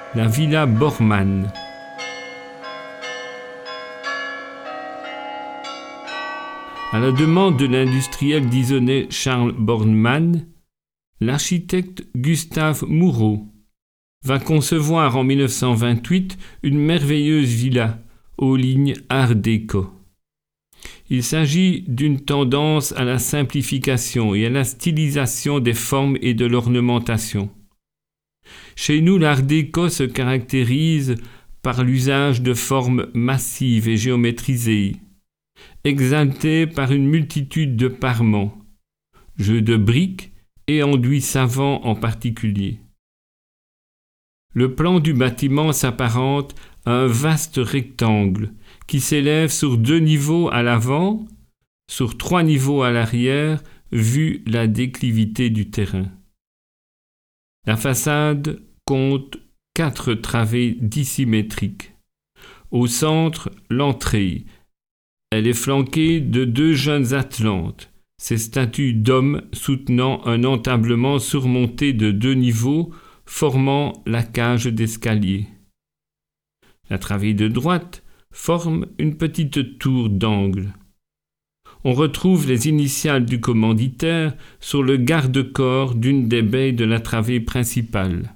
la villa Bormann. À la demande de l'industriel disonnais Charles Bormann, l'architecte Gustave Moreau va concevoir en 1928 une merveilleuse villa aux lignes Art déco. Il s'agit d'une tendance à la simplification et à la stylisation des formes et de l'ornementation. Chez nous, l'Art déco se caractérise par l'usage de formes massives et géométrisées, exaltées par une multitude de parements, jeux de briques et enduits savants en particulier. Le plan du bâtiment s'apparente à un vaste rectangle qui s'élève sur 2 niveaux à l'avant, sur 3 niveaux à l'arrière, vu la déclivité du terrain. La façade compte 4 travées dissymétriques. Au centre, l'entrée. Elle est flanquée de 2 jeunes Atlantes, ces statues d'hommes soutenant un entablement surmonté de 2 niveaux formant la cage d'escalier. La travée de droite forme une petite tour d'angle. On retrouve les initiales du commanditaire sur le garde-corps d'une des baies de la travée principale.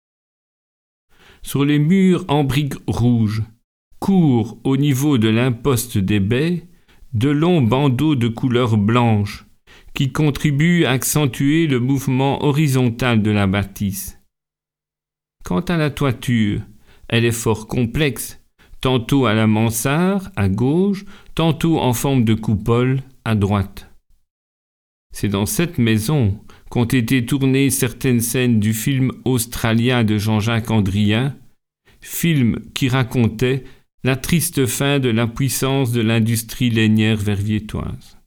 Sur les murs en briques rouges, courent au niveau de l'imposte des baies de longs bandeaux de couleur blanche qui contribuent à accentuer le mouvement horizontal de la bâtisse. Quant à la toiture, elle est fort complexe, tantôt à la mansarde, à gauche, tantôt en forme de coupole, à droite. C'est dans cette maison qu'ont été tournées certaines scènes du film australien de Jean-Jacques Andrien, film qui racontait la triste fin de la puissance de l'industrie lainière verviétoise.